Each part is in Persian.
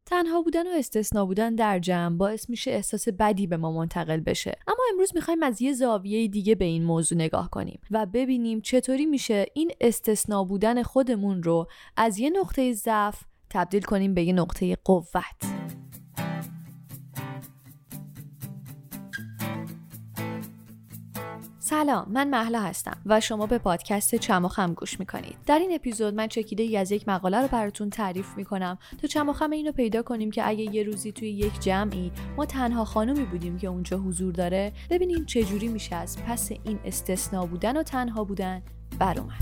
تنها بودن و استثنا بودن در جمع باعث میشه احساس بدی به ما منتقل بشه. اما امروز میخوایم از یه زاویه دیگه به این موضوع نگاه کنیم و ببینیم چطوری میشه این استثنا بودن خودمون رو از یه نقطه ضعف تبدیل کنیم به یه نقطه قوت. سلام، من مهلا هستم و شما به پادکست چم و خم گوش میکنید. در این اپیزود من چکیده‌ای از یک مقاله رو براتون تعریف میکنم تا چم و خم اینو پیدا کنیم که اگه یه روزی توی یک جمعی ما تنها خانومی بودیم که اونجا حضور داره، ببینیم چجوری میشه از پس این استثنا بودن و تنها بودن بر اومد.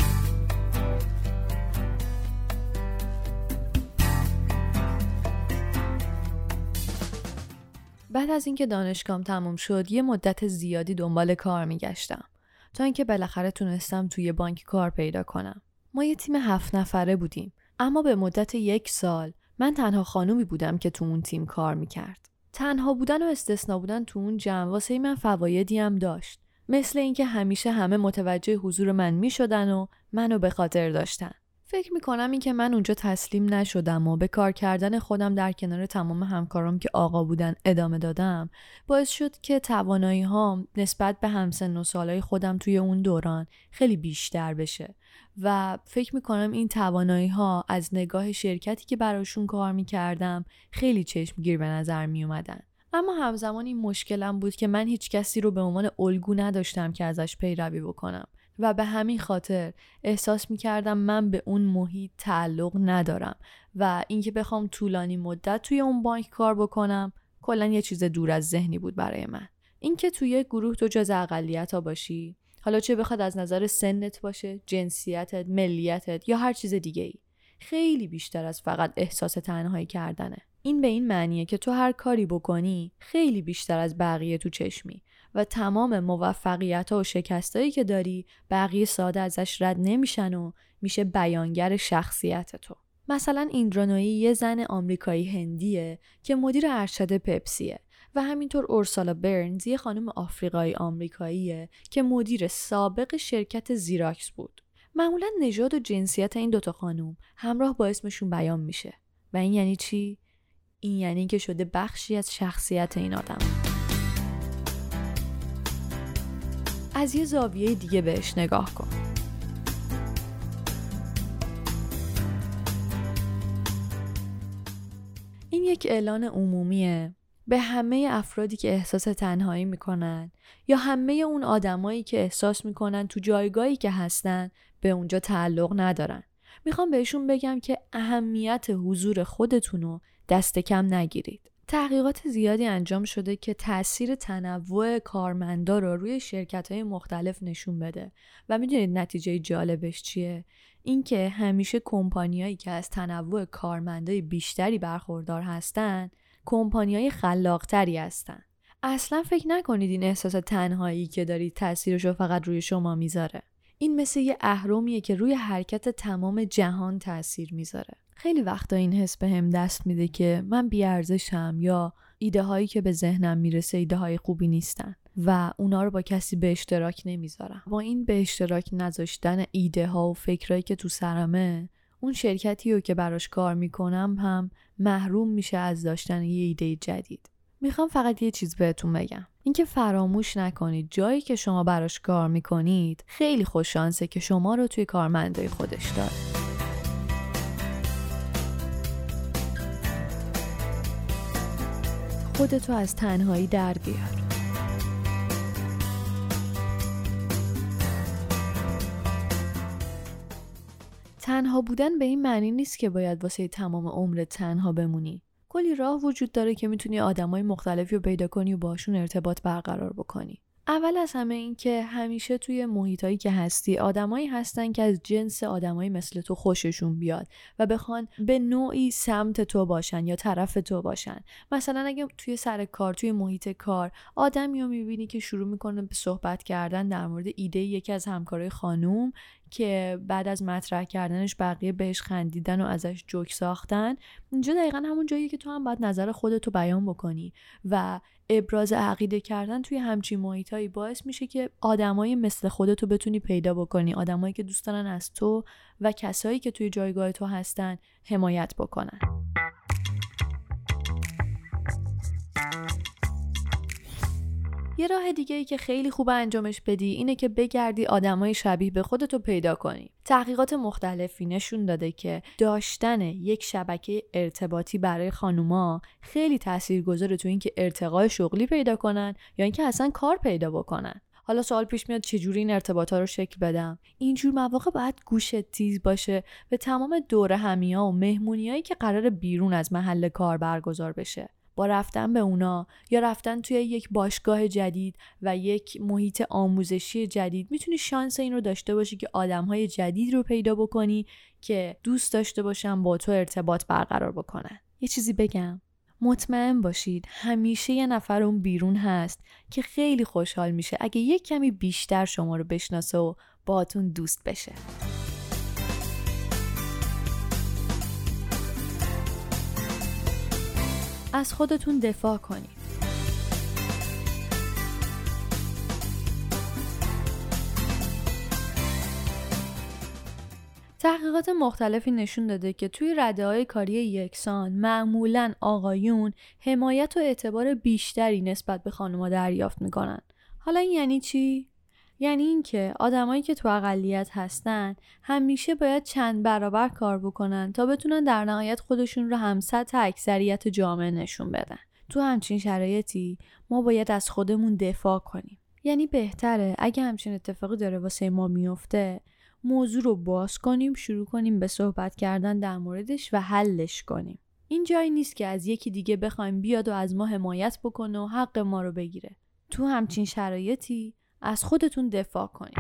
بعد از اینکه دانشگاهم تموم شد یه مدت زیادی دنبال کار میگشتم تا اینکه بالاخره تونستم توی بانک کار پیدا کنم. ما یه تیم 7 نفره بودیم، اما به مدت 1 سال من تنها خانومی بودم که تو اون تیم کار میکرد. تنها بودن و استثنا بودن تو اون جمع واسه من فوایدی هم داشت، مثل اینکه همیشه همه متوجه حضور من میشدن و منو به خاطر داشتن. فکر میکنم این که من اونجا تسلیم نشدم و به کار کردن خودم در کنار تمام همکارام که آقا بودن ادامه دادم باعث شد که توانایی هام نسبت به همسن و سالای خودم توی اون دوران خیلی بیشتر بشه و فکر میکنم این توانایی ها از نگاه شرکتی که براشون کار میکردم خیلی چشمگیر به نظر میومدن. اما همزمان این مشکلم بود که من هیچ کسی رو به عنوان الگو نداشتم که ازش پیروی بکنم و به همین خاطر احساس می‌کردم من به اون محیط تعلق ندارم و اینکه بخوام طولانی مدت توی اون بانک کار بکنم کلاً یه چیز دور از ذهنی بود برای من. اینکه توی گروه تو جز اقلیت‌ها باشی، حالا چه بخواد از نظر سنت باشه، جنسیتت، ملیتت یا هر چیز دیگه‌ای، خیلی بیشتر از فقط احساس تنهایی کردنه. این به این معنیه که تو هر کاری بکنی خیلی بیشتر از بقیه تو چشمی و تمام موفقیت‌ها و شکستایی که داری بقیه ساده ازش رد نمیشن و میشه بیانگر شخصیت تو. مثلا ایندرانویی یه زن آمریکایی هندیه که مدیر ارشد پپسیه و همینطور اورسالا برنز یه خانم آفریقایی آمریکاییه که مدیر سابق شرکت زیراکس بود. معمولا نژاد و جنسیت این دوتا خانم همراه با اسمشون بیان میشه و این یعنی چی؟ این یعنی که شده بخشی از شخصیت این آدم. از یه زاویه دیگه بهش نگاه کن. این یک اعلان عمومیه به همه افرادی که احساس تنهایی میکنن یا همه اون آدمایی که احساس میکنن تو جایگاهی که هستن به اونجا تعلق ندارن. میخوام بهشون بگم که اهمیت حضور خودتونو دست کم نگیرید. تحقیقات زیادی انجام شده که تأثیر تنوع کارمندا رو روی شرکت‌های مختلف نشون بده و میدونید نتیجه جالبش چیه؟ این که همیشه کمپانیایی که از تنوع کارمندای بیشتری برخوردار هستن، کمپانیای خلاق‌تری هستن. اصلا فکر نکنید این احساس تنهایی که دارید تأثیرش رو فقط روی شما میذاره. این مثل یه اهرمیه که روی حرکت تمام جهان تأثیر میذاره. خیلی وقتا این حس بهم دست میده که من بی‌ارزشم یا ایده هایی که به ذهنم میرسه ایده های خوبی نیستن و اونا رو با کسی به اشتراک نمیذارم. با این به اشتراک نذاشتن ایده ها و فکرایی که تو سرمه، اون شرکتی رو که براش کار میکنم هم محروم میشه از داشتن یه ایده جدید. میخوام فقط یه چیز بهتون بگم، اینکه فراموش نکنید جایی که شما براش کار میکنید خیلی خوش شانسه که شما رو توی کارمندای خودش داره. خودتو از تنهایی در بیار. تنها بودن به این معنی نیست که باید واسه تمام عمرت تنها بمونی. کلی راه وجود داره که میتونی آدمای مختلفی رو پیدا کنی و باشون ارتباط برقرار بکنی. اول از همه این که همیشه توی محیطایی که هستی آدمایی هستن که از جنس آدمایی مثل تو خوششون بیاد و بخوان به نوعی سمت تو باشن یا طرف تو باشن. مثلا اگه توی سر کار، توی محیط کار آدمی رو میبینی که شروع میکنه به صحبت کردن در مورد ایده یکی از همکارای خانوم که بعد از مطرح کردنش بقیه بهش خندیدن و ازش جوک ساختن، اینجا دقیقا همون جاییه که تو هم باید نظر خودتو بیان بکنی و ابراز عقیده کردن توی همچین محیطایی باعث میشه که آدمای مثل خودتو بتونی پیدا بکنی، آدمایی که دوست دارن از تو و کسایی که توی جایگاه تو هستن حمایت بکنن. یه راه دیگه‌ای که خیلی خوب انجامش بدی اینه که بگردی آدمای شبیه به خودتو پیدا کنی. تحقیقات مختلفی نشون داده که داشتن یک شبکه ارتباطی برای خانوما خیلی تاثیرگذاره تو اینکه ارتقای شغلی پیدا کنن یا اینکه اصلا کار پیدا بکنن. حالا سوال پیش میاد چجوری این ارتباطا رو شکل بدم؟ اینجور مواقع باید گوشت تیز باشه به تمام دوره همیا و مهمونیایی که قرار بیرون از محل کار برگزار بشه. با رفتن به اونا یا رفتن توی یک باشگاه جدید و یک محیط آموزشی جدید میتونی شانس این رو داشته باشی که آدم‌های جدید رو پیدا بکنی که دوست داشته باشن با تو ارتباط برقرار بکنن. یه چیزی بگم، مطمئن باشید همیشه یه نفر اون بیرون هست که خیلی خوشحال میشه اگه یک کمی بیشتر شما رو بشناسه و باهاتون دوست بشه. از خودتون دفاع کنید. تحقیقات مختلفی نشون داده که توی رده‌های کاری یکسان معمولاً آقایون حمایت و اعتبار بیشتری نسبت به خانم‌ها دریافت می‌کنن. حالا این یعنی چی؟ یعنی این که آدمایی که تو اقلیت هستن همیشه باید چند برابر کار بکنن تا بتونن در نهایت خودشون رو همسطح اکثریت جامعه نشون بدن. تو همچین شرایطی ما باید از خودمون دفاع کنیم. یعنی بهتره اگه همچین اتفاقی داره واسه ما میفته موضوع رو باز کنیم، شروع کنیم به صحبت کردن در موردش و حلش کنیم. این جایی نیست که از یکی دیگه بخوایم بیاد و از ما حمایت بکنه و حق ما رو بگیره. تو همچین شرایطی از خودتون دفاع کنید.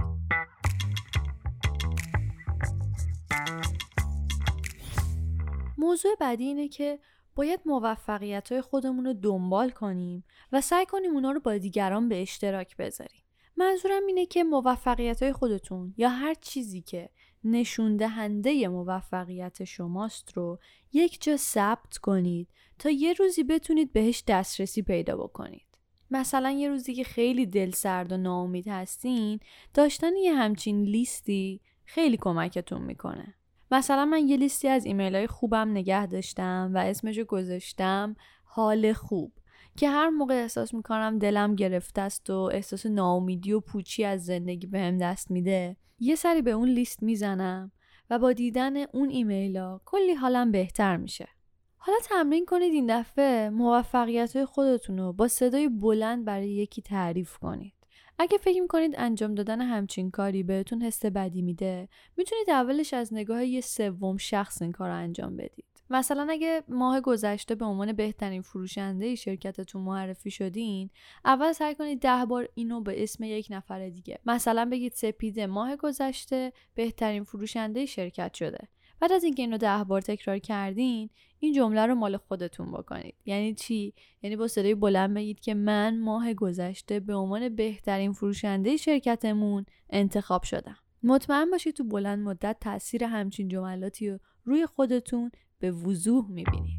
موضوع بعدی اینه که باید موفقیت‌های خودمون رو دنبال کنیم و سعی کنیم اونا رو با دیگران به اشتراک بذاریم. منظورم اینه که موفقیت‌های خودتون یا هر چیزی که نشون دهنده موفقیت شماست رو یک جا ثبت کنید تا یه روزی بتونید بهش دسترسی پیدا بکنید. مثلا یه روزی که خیلی دلسرد و ناامید هستین، داشتن یه همچین لیستی خیلی کمکتون میکنه. مثلا من یه لیستی از ایمیل‌های خوبم نگه داشتم و اسمشو گذاشتم حال خوب، که هر موقع احساس میکنم دلم گرفته است و احساس ناامیدی و پوچی از زندگی بهم دست میده، یه سری به اون لیست میزنم و با دیدن اون ایمیلا کلی حالم بهتر میشه. حالا تمرین کنید این دفعه موفقیت‌های خودتون رو با صدای بلند برای یکی تعریف کنید. اگه فکر می‌کنید انجام دادن همچین کاری بهتون حس بدی میده، میتونید اولش از نگاه یه سوم شخص این کار رو انجام بدید. مثلا اگه ماه گذشته به عنوان بهترین فروشنده شرکتتون معرفی شدین، اول سعی کنید 10 بار اینو به اسم یک نفر دیگه، مثلا بگید سپیده ماه گذشته بهترین فروشنده شرکت شده. بعد از اینکه اینو 10 بار تکرار کردین، این جمله رو مال خودتون بکنید. یعنی چی؟ یعنی با صدای بلند بگید که من ماه گذشته به عنوان بهترین فروشنده شرکتمون انتخاب شدم. مطمئن باشید تو بلند مدت تاثیر همچین جملاتی رو روی خودتون به وضوح میبینید.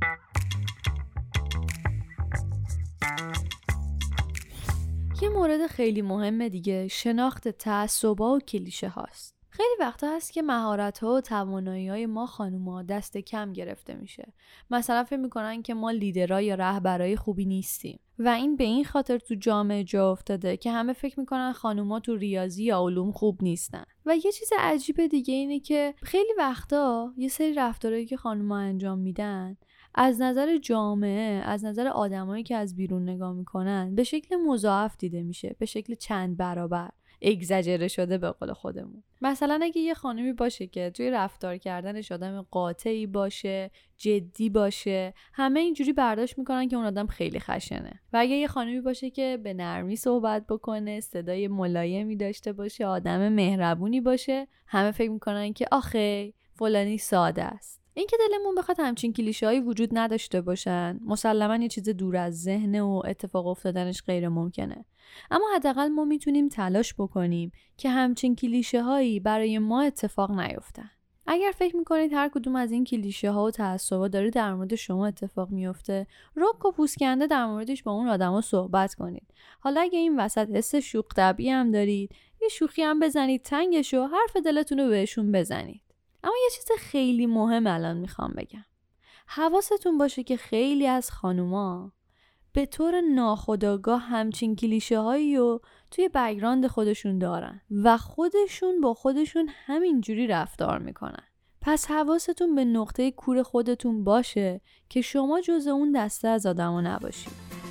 یه مورد خیلی مهم دیگه شناخت تعصب‌ها و کلیشه هاست. خیلی وقتا هست که مهارت‌ها و توانایی‌های ما خانوما دست کم گرفته میشه. مثلا فکر می‌کنن که ما لیدرها یا رهبرای خوبی نیستیم و این به این خاطر تو جامعه جا افتاده که همه فکر می‌کنن خانوما تو ریاضی یا علوم خوب نیستن. و یه چیز عجیب دیگه اینه که خیلی وقتا یه سری رفتارهایی که خانوما انجام میدن از نظر جامعه، از نظر آدمایی که از بیرون نگاه می‌کنن به شکل مضاعف دیده میشه، به شکل چند برابر، اگزاجره شده به قول خودمون. مثلا اگه یه خانمی باشه که توی رفتار کردنش آدم قاطعی باشه، جدی باشه، همه اینجوری برداشت میکنن که اون آدم خیلی خشنه. و اگه یه خانمی باشه که به نرمی صحبت بکنه، صدای ملایمی داشته باشه، آدم مهربونی باشه، همه فکر میکنن که آخه فلانی ساده است. این که دلمون بخواد همچین کلیشه‌ای وجود نداشته باشن، مسلماً یه چیز دور از ذهن و اتفاق افتادنش غیر ممکنه. اما حداقل ما میتونیم تلاش بکنیم که همچین کلیشه‌هایی برای ما اتفاق نیفتن. اگر فکر میکنید هر کدوم از این کلیشه‌ها و تعصب‌ها داره در مورد شما اتفاق میفته، رک و پوسکنده در موردش با اون آدما صحبت کنید. حالا اگه این وسط حس شوخ طبعی هم دارید، یه شوخی هم بزنید تنگش و حرف دلتون رو بهشون بزنید. اما یه چیز خیلی مهم الان میخوام بگم. حواستون باشه که خیلی از خانوما به طور ناخودآگاه همچین کلیشه هایی رو توی بک‌گراند خودشون دارن و خودشون با خودشون همینجوری رفتار میکنن. پس حواستون به نقطه کور خودتون باشه که شما جزء اون دسته از آدما نباشید.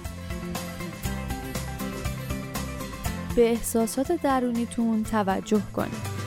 به احساسات درونیتون توجه کنید.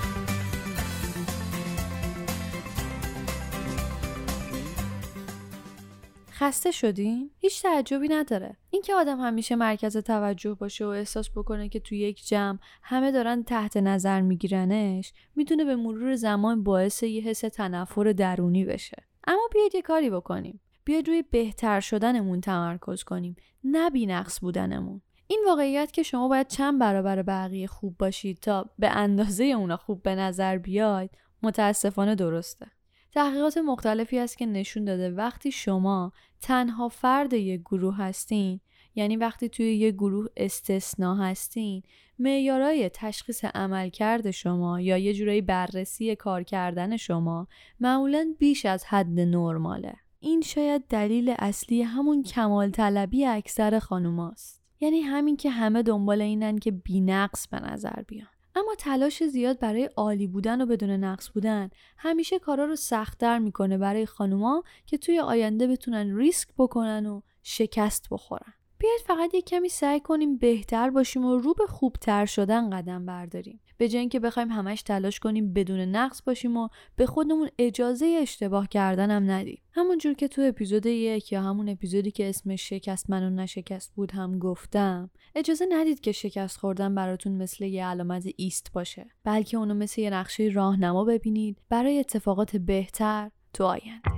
خسته شدین؟ هیچ تعجبی نداره. اینکه آدم همیشه مرکز توجه باشه و احساس بکنه که توی یک جمع همه دارن تحت نظر میگیرنش، میتونه به مرور زمان باعث یه حس تنفر درونی بشه. اما بیاید یه کاری بکنیم. بیاید روی بهتر شدنمون تمرکز کنیم، نه بی‌نقص بودنمون. این واقعیت که شما باید چند برابر بقیه خوب باشید تا به اندازه اونا خوب به نظر بیاید، متاسفانه درسته. تحقیقات مختلفی هست که نشون داده وقتی شما تنها فرد یک گروه هستین، یعنی وقتی توی یک گروه استثنا هستین، معیارهای تشخیص عملکرد شما یا یه جورایی بررسی کار کردن شما معمولاً بیش از حد نرماله. این شاید دلیل اصلی همون کمال طلبی اکثر خانوماست. یعنی همین که همه دنبال اینن که بی‌نقص به نظر بیان. اما تلاش زیاد برای عالی بودن و بدون نقص بودن همیشه کارا رو سخت‌تر میکنه برای خانوما که توی آینده بتونن ریسک بکنن و شکست بخورن. بیاید فقط یک کمی سعی کنیم بهتر باشیم و رو به خوبتر شدن قدم برداریم، به جای اینکه بخوایم همش تلاش کنیم بدون نقص باشیم و به خودمون اجازه اشتباه کردن هم ندیم. همونجور که تو اپیزود 1 یا همون اپیزودی که اسمش شکست منو نشکست بود هم گفتم، اجازه ندید که شکست خوردن براتون مثل یه علامت ایست باشه، بلکه اونو مثل یه نقشه راهنما ببینید برای اتفاقات بهتر تو آینده.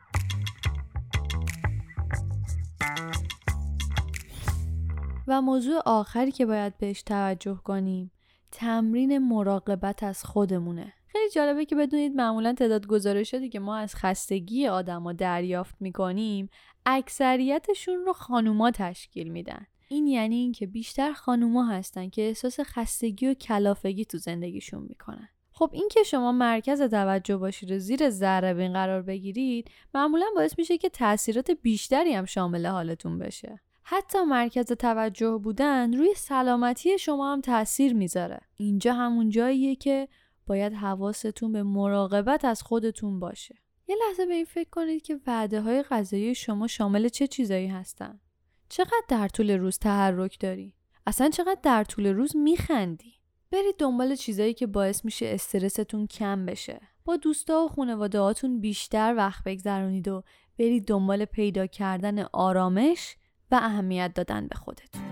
و موضوع آخری که باید بهش توجه کنیم تمرین مراقبت از خودمونه. خیلی جالبه که بدونید معمولا تعداد گزارشاتی که ما از خستگی آدما دریافت میکنیم اکثریتشون رو خانوما تشکیل میدن. این یعنی این که بیشتر خانوما هستن که احساس خستگی و کلافگی تو زندگیشون میکنن. خب این که شما مرکز توجه باشید و زیر ذره بین قرار بگیرید معمولا باعث میشه که تأثیرات بیشتری هم شامل حالتون بشه. حتی مرکز توجه بودن روی سلامتی شما هم تأثیر میذاره. اینجا همون جاییه که باید حواستون به مراقبت از خودتون باشه. یه لحظه به این فکر کنید که وعده‌های غذایی شما شامل چه چیزایی هستن؟ چقدر در طول روز تحرک داری؟ اصلا چقدر در طول روز میخندی؟ برید دنبال چیزایی که باعث میشه استرستون کم بشه. با دوستا و خانواده‌هاتون بیشتر وقت بگذرونید و برید دنبال پیدا کردن آرامش و اهمیت دادن به خودتون.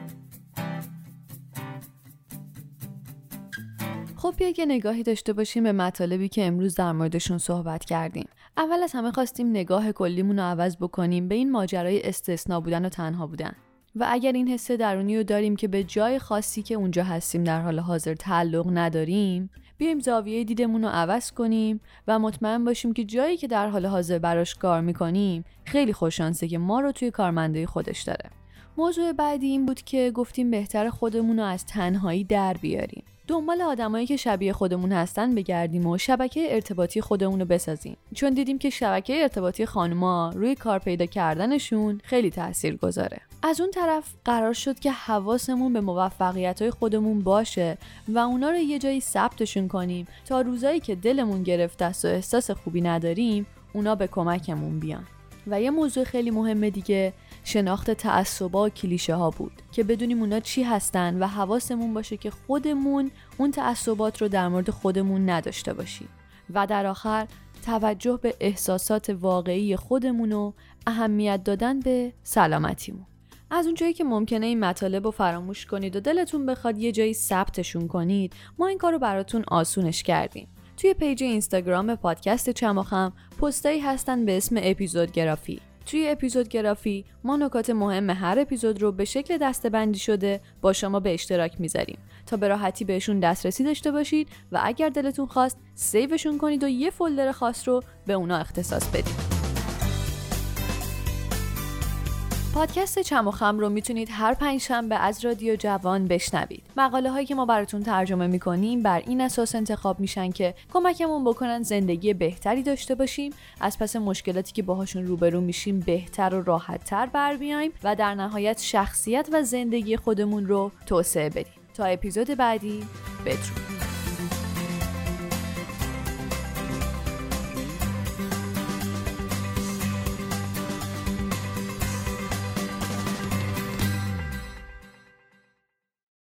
خب بیا که نگاهی داشته باشیم به مطالبی که امروز در موردشون صحبت کردیم. اول از همه خواستیم نگاه کلیمون رو عوض بکنیم به این ماجرای استثنا بودن و تنها بودن. و اگر این حس درونی رو داریم که به جای خاصی که اونجا هستیم در حال حاضر تعلق نداریم، بیایم زاویه دیدمون رو عوض کنیم و مطمئن باشیم که جایی که در حال حاضر براش کار میکنیم خیلی خوششانسه که ما رو توی کارمندای خودش داره. موضوع بعدی این بود که گفتیم بهتر خودمون رو از تنهایی در بیاریم. دنبال آدمایی که شبیه خودمون هستن بگردیم و شبکه ارتباطی خودمون رو بسازیم. چون دیدیم که شبکه ارتباطی خانوما روی کار پیدا کردنشون خیلی تاثیرگذاره. از اون طرف قرار شد که حواسمون به موفقیت‌های خودمون باشه و اونا رو یه جایی ثبتشون کنیم تا روزایی که دلمون گرفته است و احساس خوبی نداریم اونا به کمکمون بیان. و یه موضوع خیلی مهمه دیگه شناخت تعصب‌ها و کلیشه‌ها بود که بدونیم اونا چی هستن و حواسمون باشه که خودمون اون تعصبات رو در مورد خودمون نداشته باشیم. و در آخر توجه به احساسات واقعی خودمون و اهمیت دادن به سلامتیمون. از اونجایی که ممکنه این مطالب رو فراموش کنید و دلتون بخواد یه جایی ثبتشون کنید، ما این کارو براتون آسونش کردیم. توی پیج اینستاگرام پادکست چماخم پستایی هستن به اسم اپیزودگرافی. توی اپیزودگرافی ما نکات مهم هر اپیزود رو به شکل دسته‌بندی شده با شما به اشتراک میذاریم تا به راحتی بهشون دسترسی داشته باشید و اگر دلتون خواست سیوشون کنید و یه فولدر خاص رو به اونا اختصاص بدید. پادکست چم و خم رو میتونید هر پنجشنبه از رادیو جوان بشنوید. مقاله هایی که ما براتون ترجمه میکنیم بر این اساس انتخاب میشن که کمکمون بکنن زندگی بهتری داشته باشیم، از پس مشکلاتی که باهاشون روبرو میشیم بهتر و راحت‌تر بر بیایم و در نهایت شخصیت و زندگی خودمون رو توسعه بدیم. تا اپیزود بعدی، بدرود.